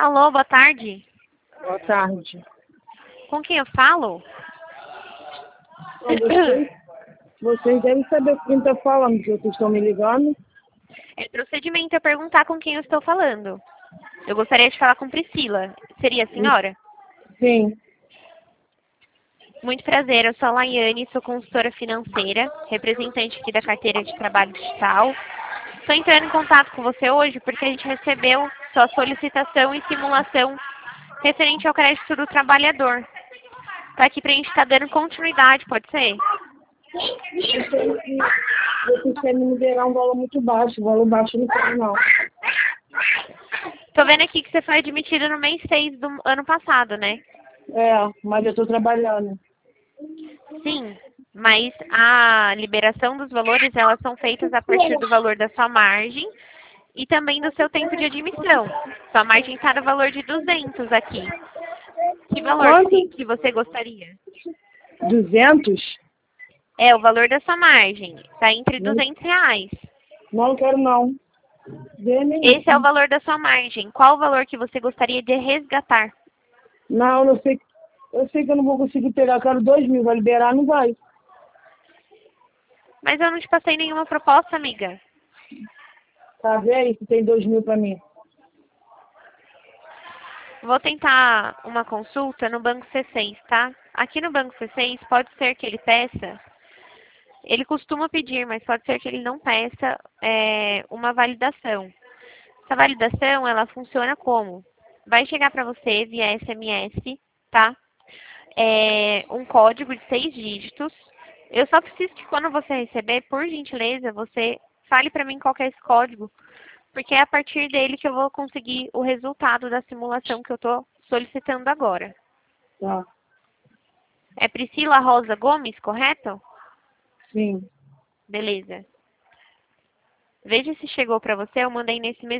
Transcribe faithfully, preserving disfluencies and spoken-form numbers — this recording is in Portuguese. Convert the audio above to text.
Alô, boa tarde. Boa tarde. Com quem eu falo? Então, vocês, vocês devem saber quem está falando, que vocês estão me ligando. É procedimento eu perguntar com quem eu estou falando. Eu gostaria de falar com Priscila. Seria a senhora? Sim. Muito prazer, eu sou a Laiane, sou consultora financeira, representante aqui da carteira de trabalho digital. Estou entrando em contato com você hoje porque a gente recebeu sua solicitação e simulação referente ao crédito do trabalhador. Está aqui para a gente estar dando continuidade, pode ser? Eu sei que vocês querem me liberar um valor muito baixo. O valor baixo eu não quero, não. Estou vendo aqui que você foi admitida no mês seis do ano passado, né? É, mas eu estou trabalhando. Sim, mas a liberação dos valores, elas são feitas a partir do valor da sua margem e também do seu tempo de admissão. Sua margem está no valor de duzentos aqui. Que valor Quanto? que, que você gostaria? duzentos? É, o valor da sua margem. Está entre duzentos reais. Não quero, não. Dê nem- Esse é o valor da sua margem. Qual o valor que você gostaria de resgatar? Não, eu sei, eu sei que eu não vou conseguir pegar. Eu quero dois mil. Vai liberar? Não vai. Mas eu não te passei nenhuma proposta, amiga. Tá vendo? Se tem dois mil para mim. Vou tentar uma consulta no Banco C seis, tá? Aqui no Banco C seis pode ser que ele peça, ele costuma pedir, mas pode ser que ele não peça é, uma validação. Essa validação, ela funciona como? Vai chegar para você via S M S, tá? É, um código de seis dígitos. Eu só preciso que quando você receber, por gentileza, você fale para mim qual que é esse código, porque é a partir dele que eu vou conseguir o resultado da simulação que eu estou solicitando agora. Tá. É Priscila Rosa Gomes, correto? Sim. Beleza. Veja se chegou para você, eu mandei nesse mesmo